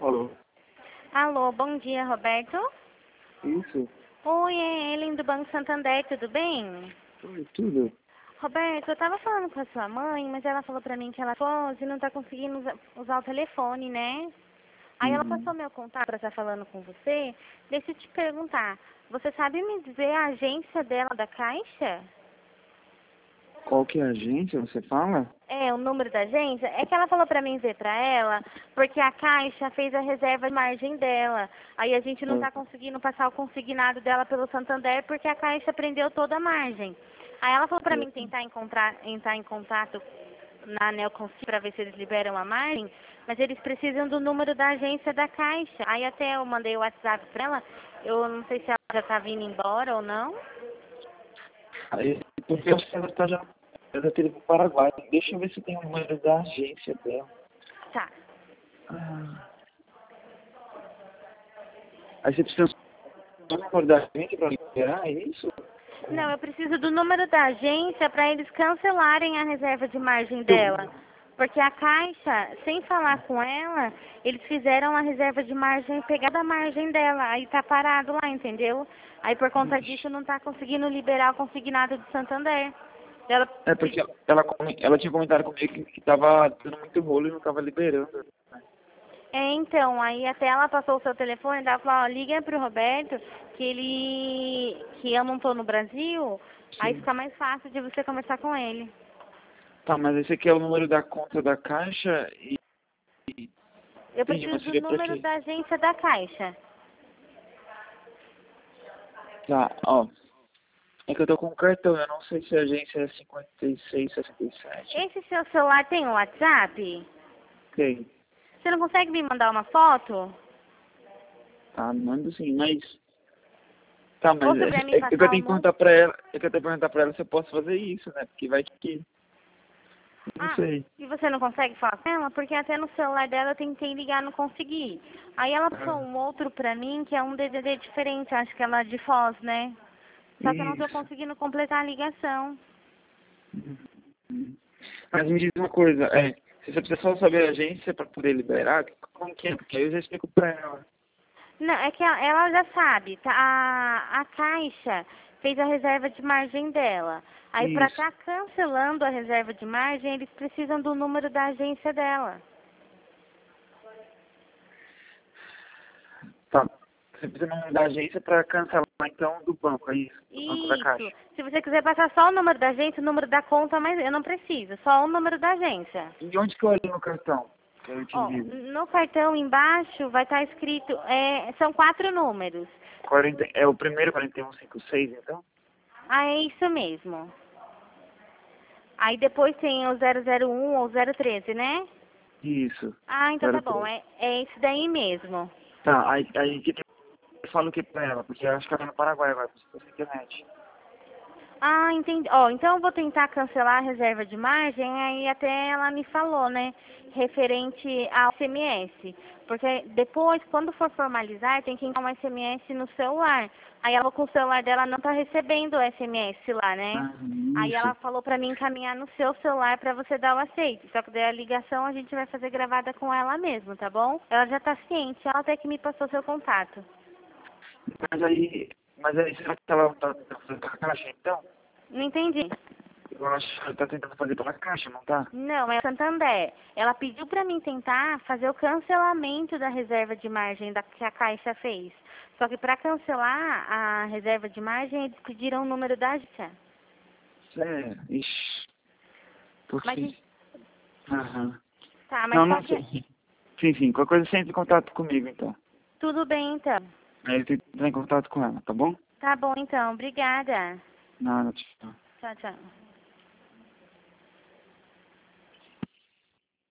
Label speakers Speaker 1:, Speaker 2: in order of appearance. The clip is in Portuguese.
Speaker 1: Alô?
Speaker 2: Alô, bom dia, Roberto.
Speaker 1: Isso?
Speaker 2: Oi, é Ellen do Banco Santander, tudo bem?
Speaker 1: Oi, tudo?
Speaker 2: Roberto, eu tava falando com a sua mãe, mas ela falou pra mim que ela pode e não tá conseguindo usar o telefone, né? Aí ela
Speaker 1: Uhum.
Speaker 2: passou meu contato pra estar falando com você. Deixa eu te perguntar, você sabe me dizer a agência dela da Caixa?
Speaker 1: Qual que é a agência, você fala?
Speaker 2: É, o número da agência? É que ela falou pra mim ver pra ela, porque a Caixa fez a reserva de margem dela. Aí a gente não
Speaker 1: Ah,
Speaker 2: tá conseguindo passar o consignado dela pelo Santander porque a Caixa prendeu toda a margem. Aí ela falou pra mim
Speaker 1: certo.
Speaker 2: tentar entrar em contato na Neoconsig pra ver se eles liberam a margem, mas eles precisam do número da agência da Caixa. Aí até eu mandei o WhatsApp pra ela, eu não sei se ela já tá vindo embora ou não.
Speaker 1: Aí, porque eu acho que ela teve pro Paraguai. Deixa eu ver se tem o número da agência dela.
Speaker 2: Tá.
Speaker 1: Ah. Aí você precisa do número da agência pra liberar, é isso?
Speaker 2: Não, eu preciso do número da agência para eles cancelarem a reserva de margem dela.
Speaker 1: Eu-
Speaker 2: Porque a Caixa, sem falar com ela, eles fizeram a reserva de margem, pegar a margem dela. Aí tá parado lá, entendeu? Aí por conta disso não tá conseguindo liberar o consignado do Santander. Ela,
Speaker 1: É porque ela tinha comentado comigo que tava dando muito rolo e não tava liberando.
Speaker 2: então, aí até ela passou o seu telefone, ela falou, ó, liga pro Roberto, que eu não tô no Brasil, aí
Speaker 1: Sim.
Speaker 2: fica mais fácil de você conversar com ele.
Speaker 1: Tá, mas esse aqui é o número da conta da Caixa e
Speaker 2: Eu
Speaker 1: entendi,
Speaker 2: preciso
Speaker 1: mas
Speaker 2: do
Speaker 1: seria pra
Speaker 2: número
Speaker 1: quê?
Speaker 2: da agência da Caixa.
Speaker 1: Tá, ó. É que eu tô com um cartão, eu não sei se a agência é 56, 67.
Speaker 2: Esse seu celular tem um WhatsApp?
Speaker 1: Tem.
Speaker 2: Você não consegue me mandar uma foto?
Speaker 1: Tá, mando sim, mas. Tá, mas
Speaker 2: Ou você vai me
Speaker 1: é que eu
Speaker 2: passar o
Speaker 1: tenho que
Speaker 2: número?
Speaker 1: perguntar pra ela. É que eu tenho que perguntar pra ela se eu posso fazer isso, né? Porque vai que. Não
Speaker 2: Ah,
Speaker 1: sei.
Speaker 2: e você não consegue falar com ela? Porque até no celular dela eu tentei ligar, não consegui. Aí ela passou
Speaker 1: Ah,
Speaker 2: um outro pra mim, que é um DDD diferente, acho que ela é de Foz, né? Só que eu não tô
Speaker 1: isso.
Speaker 2: conseguindo completar a ligação.
Speaker 1: Uhum. Mas me diz uma coisa, se você precisa só saber a agência pra poder liberar, como que é? Porque aí eu já explico pra ela.
Speaker 2: Não, é que ela já sabe, tá? A Caixa fez a reserva de margem dela. Aí para
Speaker 1: Isso.
Speaker 2: estar cancelando a reserva de margem, eles precisam do número da agência dela.
Speaker 1: Tá. Você precisa me da agência pra cancelar então do banco, é isso? Do banco da
Speaker 2: Isso.
Speaker 1: Caixa.
Speaker 2: Se você quiser passar só o número da agência, o número da conta, mas eu não preciso, só o número da agência.
Speaker 1: E onde que eu olho no cartão? Que eu te
Speaker 2: Ó,
Speaker 1: envio.
Speaker 2: no cartão embaixo vai estar escrito, são 4 números.
Speaker 1: 40, é o primeiro 4156, então?
Speaker 2: Ah, é isso mesmo. Aí depois tem o 001 ou 013, né?
Speaker 1: Isso.
Speaker 2: Ah, então tá bom,
Speaker 1: 03.
Speaker 2: é esse daí mesmo.
Speaker 1: Tá, aí que eu falo o que pra ela? Porque eu acho que ela tá no Paraguai agora, por isso que eu sei internet.
Speaker 2: Ah, entendi. Ó, então eu vou tentar cancelar a reserva de margem, aí até ela me falou, né, referente ao SMS. Porque depois, quando for formalizar, tem que enviar um SMS no celular. Aí ela com o celular dela não tá recebendo o SMS lá, né?
Speaker 1: Ah,
Speaker 2: Aí ela
Speaker 1: isso.
Speaker 2: falou pra mim encaminhar no seu celular pra você dar o aceite. Só que daí a ligação a gente vai fazer gravada com ela mesmo, tá bom? Ela já tá ciente, ela até que me passou seu contato.
Speaker 1: Mas aí será que ela tá fazendo pela Caixa, então?
Speaker 2: Não entendi.
Speaker 1: Eu acho que ela tá tentando fazer pela Caixa, não tá?
Speaker 2: Não, é o Santander. Ela pediu para mim tentar fazer o cancelamento da reserva de margem que a Caixa fez. Só que para cancelar a reserva de margem, eles pediram o número da agência.
Speaker 1: Sério? Ixi.
Speaker 2: Mas,
Speaker 1: Porque. Aham.
Speaker 2: tá, mas
Speaker 1: Não, não sei.
Speaker 2: qualquer...
Speaker 1: Sim, sim. Qualquer coisa você entra em contato comigo, então.
Speaker 2: Tudo bem, então.
Speaker 1: Aí eu tenho que entrar em contato com ela, tá bom?
Speaker 2: Tá bom, então. Obrigada.
Speaker 1: Nada, tchau.
Speaker 2: Tchau, tchau.